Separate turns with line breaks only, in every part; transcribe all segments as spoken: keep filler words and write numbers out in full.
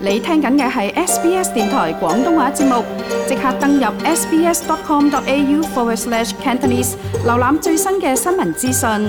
你聽緊嘅係 S B S 電台廣東話節目，即刻登入 sbs.com.au forward slash Cantonese， 瀏覽最新嘅新聞資訊。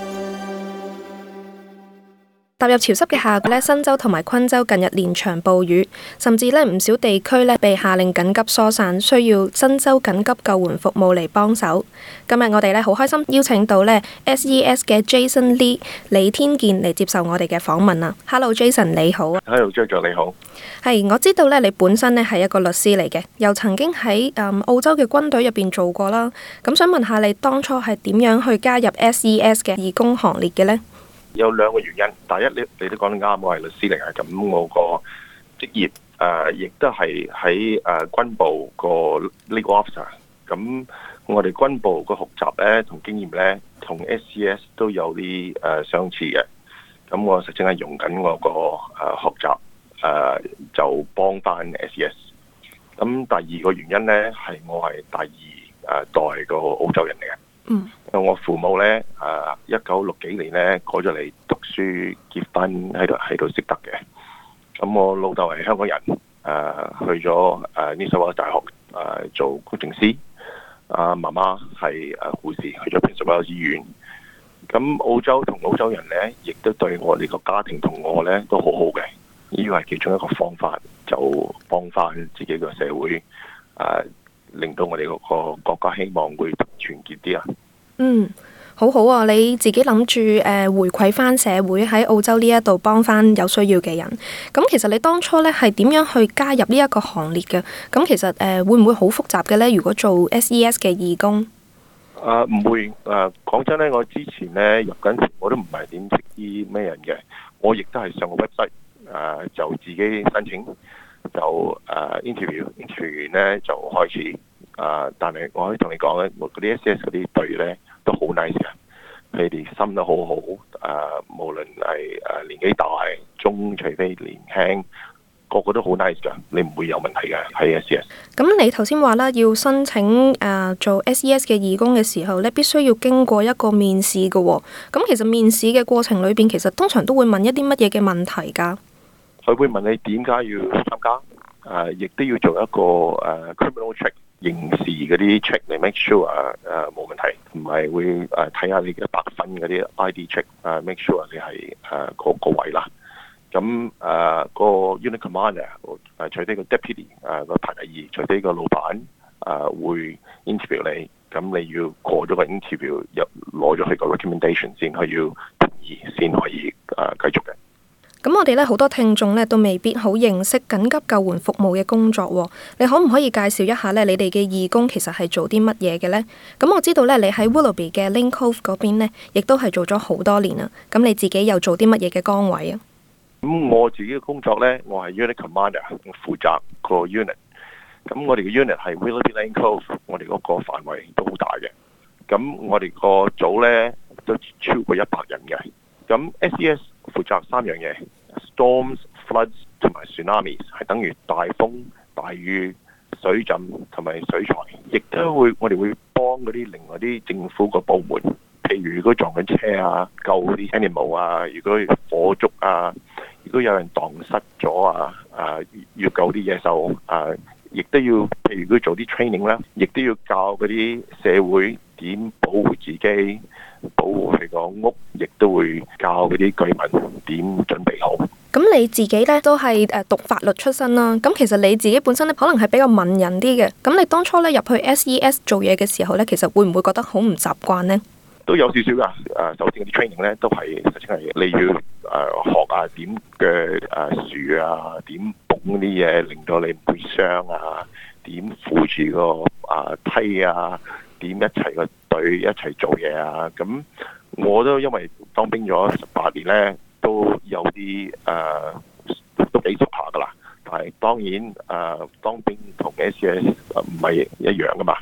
踏入潮濕嘅夏季咧，新州同埋昆州近日連場暴雨，甚至咧唔少地區咧被下令緊急疏散，需要新州緊急救援服務嚟幫手。今日我哋咧好開心邀請到咧 S E S 嘅 Jason Lee 李天健嚟接受我哋嘅訪問啊。Hello Jason， 你好啊。
Hello Jojo， 你好。
係，我知道咧你本身咧係一個律師嚟嘅，又曾經喺、嗯、澳洲嘅軍隊入邊做過啦。咁想問下你當初係點樣去加入 S E S 嘅義工行列嘅呢？
有兩個原因，第一，你你都講得啱，我係律師嚟嘅，咁我個職業誒亦都係喺誒軍部個 legal officer，咁我哋軍部個學習咧同經驗咧同 S E S 都有啲誒相似嘅，咁我實際係用緊我個誒學習誒就幫翻 S E S。咁第二個原因咧係我係第二誒代個澳洲人嚟嘅。
嗯，
我父母咧，誒一九六幾年咧過咗嚟讀書結婚喺度喺度識得嘅。咁我老豆係香港人，誒、呃、去咗誒 New South Wales 大學誒、呃、做工程師。阿媽媽係誒護士，去咗 Prince of Wales 醫院。咁澳洲同澳洲人咧，亦都對我哋個家庭同我咧都好好嘅。呢個係其中一個方法，就幫翻自己個社會誒。呃令到我哋嗰個國家希望會團結啲啊！
嗯，好好啊！你自己諗住誒回饋翻社會喺澳洲呢一度幫翻有需要嘅人。咁其實你當初咧係點樣去加入呢一個行列嘅？咁其實誒、呃、會唔會好複雜嘅咧？如果做 S E S 嘅義工？
啊唔、呃、會誒，講、呃、真咧，我之前咧入緊我都唔係點識啲咩人嘅，我亦都係上個 website 誒、呃、就自己申請。就誒、uh, interview interview 完咧就開始誒，uh, 但係我可以同你講咧，嗰啲 S E S 嗰啲隊咧都好 nice 嘅，佢哋心都好好誒，uh, 無論係誒年紀大、中，除非年輕，個個都好 nice 㗎，你唔會有問題嘅喺 S E S。
咁你頭先話啦，要申請誒、uh, 做 S E S 嘅義工嘅時候咧，必須要經過一個面試嘅喎。咁其實面試嘅過程裏邊，其實通常都會問一啲乜嘢嘅問題㗎？
佢會問你點解要參加，誒、呃，亦都要做一個誒、呃、criminal check 刑事嗰啲 check 嚟 make sure 誒、呃、冇問題，同埋會誒睇下你嘅百分嗰啲 I D check，誒、呃、make sure 你係誒個個位啦。咁誒、呃那個 unit commander 誒、呃，除非個 deputy 誒、呃、個排第二，除非個老闆誒、呃、會 interview 你，咁你要過咗個 interview，入攞咗佢個 recommendation 先，佢要同意先可以誒繼、呃、續嘅。
咁我哋咧好多聽眾咧都未必好認識緊急救援服務嘅工作喎，你可唔可以介紹一下咧你哋嘅義工其實係做啲乜嘢嘅呢？咁我知道咧你喺 Willoughby 嘅 Lane Cove 嗰邊咧，亦都係做咗好多年啦。咁你自己又做啲乜嘢嘅崗位啊？
咁我自己嘅工作咧，我係 Unit Commander，負責個 unit。咁我哋嘅 unit 係 Willoughby Lane Cove，我哋嗰個範圍都好大嘅。咁我哋個組咧都超過一百人嘅。咁 S E S 負責三樣嘢 ：storms、floods 同埋 tsunamis， 係等於大風、大雨、水浸同埋水災，亦都會我哋會幫嗰啲另外啲政府個部門，譬如如果撞緊車啊、救嗰啲 animal 啊，如果火燭啊，如果有人蕩失咗啊，啊要救啲野獸啊，亦都要譬如如果做啲 training 啦，亦都要教嗰啲社會點保護自己。保護佢個屋，亦都會教嗰啲居民點準備好。
咁你自己咧都係誒讀法律出身啦。咁其實你自己本身咧可能係比較文人啲嘅。咁你當初咧入去 S E S 做嘢嘅時候咧，其實會唔會覺得好唔習慣呢？
都有少少噶。誒，首先嗰啲 training 咧都係實際係你要誒學下點嘅誒樹啊，點捧啲嘢令到你唔會傷啊，點扶住個啊梯啊。點一齊個隊一齊做嘢啊！咁我都因為當兵咗十八年咧，都有啲誒、呃、都幾熟下噶啦。但係當然誒、呃、當兵同 S E S 唔係一樣噶嘛，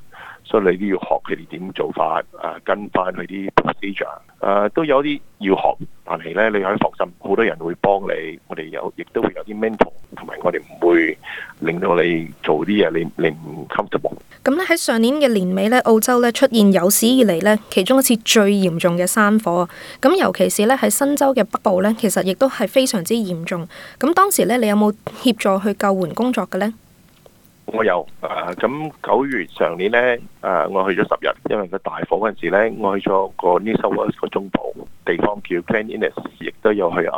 所以你都要學佢哋點做法，誒跟翻佢啲 procedure，誒都有啲要學，但係咧你可以放心，好多人會幫你，我哋有亦都會有啲 mentor，同埋我哋唔會令到你做啲嘢你你唔 comfortable。
咁咧喺上年嘅年尾咧，澳洲咧出現有史以嚟咧其中一次最嚴重嘅山火啊！咁尤其是咧喺新州嘅北部咧，其實亦都係非常之嚴重。咁當時咧，你有冇協助去救援工作嘅咧？
我有誒，咁九月上年咧誒，我去咗十日，因為個大火嗰陣時咧，我去咗個 New South Wales 個中部地方叫 Glen Innes， 亦都有去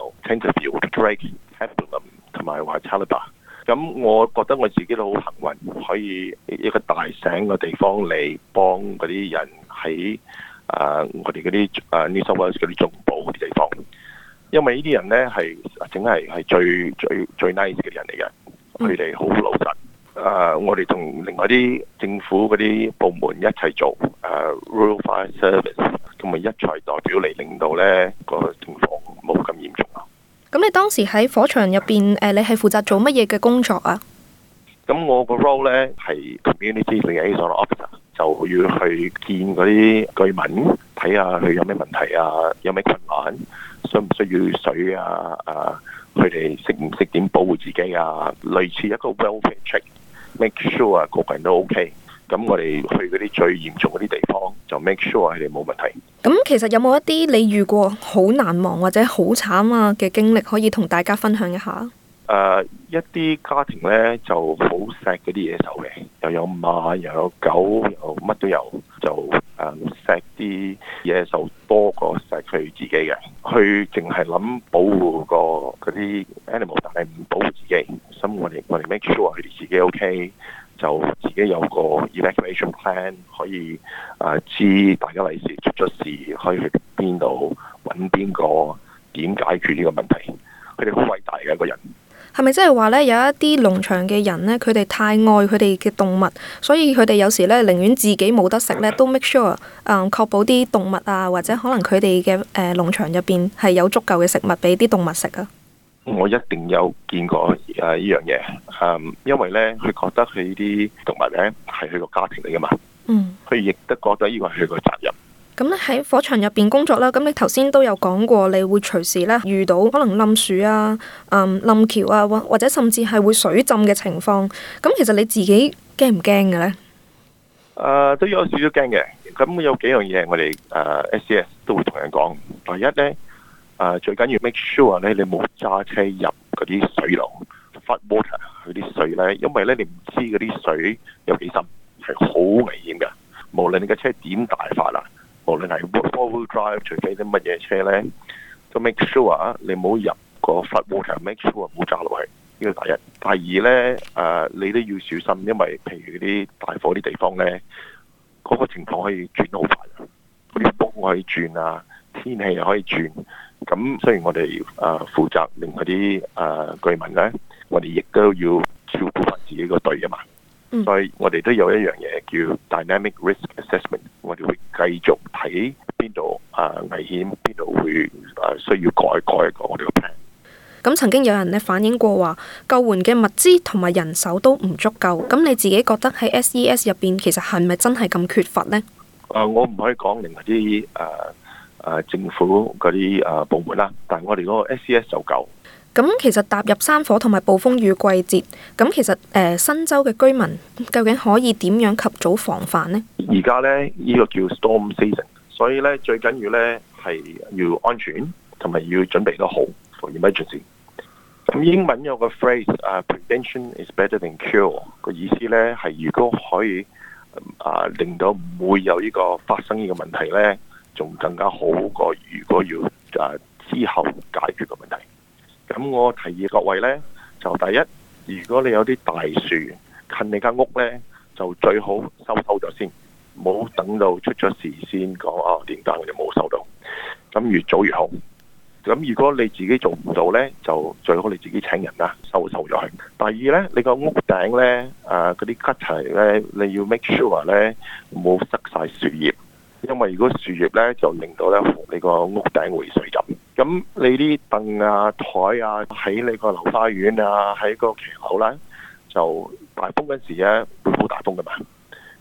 Armidale、Tenterville、Drake、Hamilton 同埋話 Calibre。咁我覺得我自己都好幸運，可以一個大省嘅地方嚟幫嗰啲人喺誒我哋嗰啲誒 New South Wales 嗰啲中部嗰啲地方，因為呢啲人咧係整係係最最最 nice 嘅人嚟嘅，佢哋好老實。誒、uh, 我哋同另外啲政府嗰啲部門一齊做誒、uh, Rural Fire Service， 咁咪一齊代表嚟令到咧個情況冇咁嚴重啊。
咁你當時喺火場入邊誒，你係負責做乜嘢嘅工作啊？
咁我個 role 咧係 Community Liaison Officer， 就要去見嗰啲居民，睇下佢有咩問題啊，有咩困難，需唔需要水啊？啊，佢哋識唔識點保護自己啊？類似一個 welfare check。Make sure 啊，個個人都 OK。咁我哋去嗰啲最嚴重嗰啲地方，就 make sure 佢哋冇問題。咁
其實有冇一啲你遇過好難忘或者好慘啊嘅經歷，可以同大家分享一下？
誒、uh, 一啲家庭咧就好錫嗰啲野獸嘅，又有馬又有狗又乜都有，就誒錫啲野獸多過錫佢自己嘅。佢淨係諗保護個嗰啲 animal， 但係唔保護自己。咁我哋我哋 make sure 佢哋自己 OK， 就自己有個 evacuation plan， 可以誒、uh, 知大家利是出咗事可以去邊度揾邊個，點解決呢個問題。佢哋好偉大嘅一個人。
係咪即係話咧，有一啲農場嘅人咧，佢哋太愛佢哋嘅動物，所以佢哋有時咧寧願自己冇得食咧，都 make sure 誒、嗯、確保啲動物啊，或者可能佢哋嘅誒農場入邊係有足夠嘅食物俾啲動物食啊？
我一定有見過誒呢樣嘢，誒，因為咧佢覺得佢啲動物咧係佢個家庭嚟噶嘛，嗯，佢亦都覺得呢個係佢個責任。咁咧
喺火場入邊工作啦，咁你頭先都有講過，你會隨時咧遇到可能冧樹啊、嗯冧橋啊，或或者甚至係會水浸嘅情況。咁其實你自己驚唔驚嘅咧？
誒、呃，都有少少驚嘅。咁有幾樣嘢我哋誒、呃、S C S 都會同人講。第一咧，誒、呃、最緊要 make sure 咧，你冇揸車入嗰啲水流 flood water 嗰啲水咧，因為咧你唔知嗰啲水有幾深，係好危險嘅。無論你嘅車點大發啦。無論係 four-wheel drive， 除非啲乜嘢車咧，都 make sure 你唔好入個 flood water，make sure 唔好揸落去。呢個第一。第二咧，誒、呃、你都要小心，因為譬如嗰啲大火啲地方咧，嗰、那個情況可以轉好快，嗰啲風可以轉啊，天氣又可以轉。咁雖然我哋誒、呃、負責令嗰啲誒居民咧，我哋亦都要照顧翻自己個隊啊嘛。所以我哋都有一樣嘢叫 dynamic risk assessment， 我哋會繼續睇邊度啊危險，邊度會啊需要改改個我哋個 plan。
咁曾經有人咧反映過話，救援嘅物資同埋人手都唔足夠。咁你自己覺得喺 S E S 入邊，其實係咪真係咁缺乏呢？
啊，我唔可以講另外啲誒誒政府嗰啲誒部門啦，但係我哋嗰個 S E S 就夠。
咁其實踏入山火同埋暴風雨季節，咁其實誒、呃、新州嘅居民究竟可以點樣及早防範呢？
而家咧呢、呢個叫 storm season， 所以咧最緊要咧係要安全同埋要準備得好 for emergency。咁英文有個 phrase 誒、uh, prevention is better than cure， 個意思咧係如果可以啊、呃、令到唔會有呢個發生呢個問題咧，仲更加好過如果要啊、呃、之後解決個問題。咁我提議各位呢，就第一，如果你有啲大樹近你間屋呢，就最好收收咗先，唔好等到出咗事先講啊點解我哋冇收到。咁越早越好。咁如果你自己做唔到呢，就最好你自己請人啦，收收咗佢。第二呢，你個屋頂呢，誒嗰啲吉齊呢，你要 make sure 呢，唔好塞晒樹葉。因為如果樹葉咧，就令到咧你個屋頂會水浸。咁你啲凳啊、台啊，喺你個流花園啊，喺個騎樓咧，就大風嗰時咧會好大風噶嘛。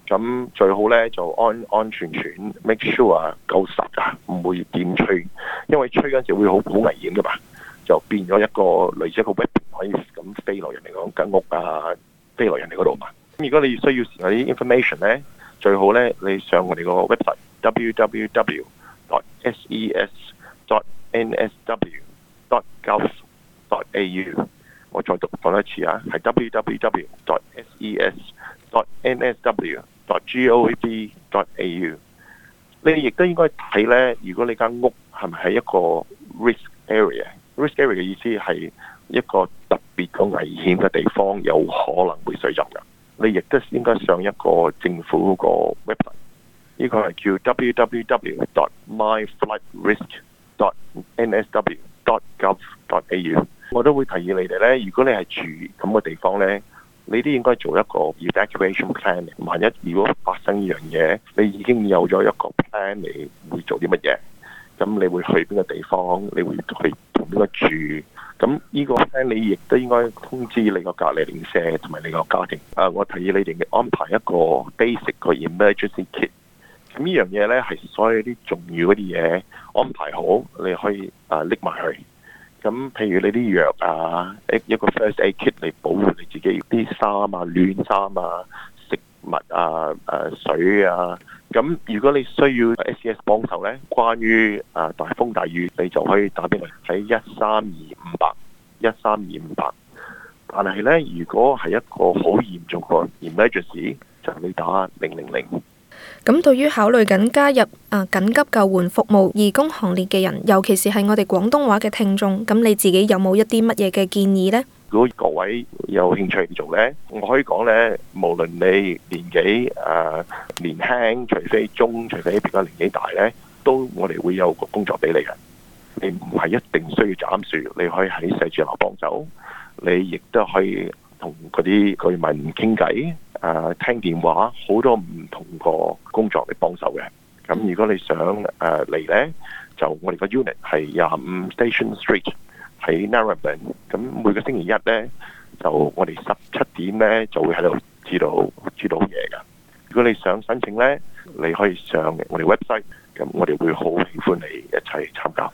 咁最好咧就安安全全 make sure 啊夠實啊，唔會點吹，因為吹嗰陣時會好好危險噶嘛，就變咗一個類似一個 weapon 可以咁飛落人哋嗰間屋啊，飛落人哋嗰度嘛。咁如果你需要嗰啲 information 咧，最好咧你上我哋個 website w w w dot s e s dot n s w dot gov dot a u。我再讀講一次啊，係 w w w dot s e s dot n s w dot gov dot a u。你亦都應該睇咧，如果你間屋係咪喺一個 risk area？risk area 嘅意思係一個特別個危險嘅地方，有可能會水浸㗎。你亦都應該上一個政府個 website， 呢個係叫 w w w dot my flood risk dot n s w dot gov dot a u。我都會提議你哋咧，如果你係住咁嘅地方咧，你都應該做一個 evacuation plan。萬一如果發生呢樣嘢，你已經有咗一個 plan，你會做啲乜嘢？咁你會去邊個地方？你會去同邊個住？咁呢個 plan 你亦都應該通知你個隔離鄰舍同埋你個家庭。啊，我提議你哋嘅安排一個 basic 個 emergency kit。咁呢樣嘢咧係所有啲重要嗰啲嘢安排好，你可以啊拎埋去。咁譬如你啲藥啊，一一個 first aid kit 嚟保護你自己啲衫啊、暖衫啊、食物啊、誒水啊。咁如果你需要 S E S 幫手咧，關於啊大風大雨，你就可以打俾我喺一三二五八一三二五八。但係咧，如果係一個好嚴重個 emergency，就你打零零零。
咁對於考慮緊加入啊緊急救援服務義工行列嘅人，尤其是係我哋廣東話嘅聽眾，咁你自己有冇一啲乜嘢嘅建議呢？
如果各位有興趣做呢，我可以講呢，無論你年紀誒、呃、年輕，除非中，除非比較年紀大呢，都我哋會有個工作俾你嘅。你唔係一定需要斬樹，你可以喺寫字樓幫手，你亦都可以同嗰啲居民傾偈。誒、呃、聽電話，好多唔同個工作嚟幫手嘅。咁如果你想誒嚟、呃、呢，就我哋個 unit 係廿五 Station Street 喺 Narrabeen。咁每個星期一呢，就我哋十七點呢就會喺度知道知道嘢㗎。如果你想申請呢，你可以上我哋 website， 咁我哋會好喜歡你一齊參加。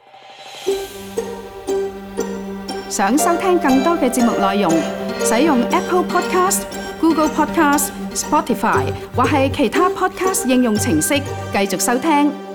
想收聽更多嘅節目內容，使用 Apple Podcast、Google Podcast、Spotify 或係其他 Podcast 應用程式繼續收聽。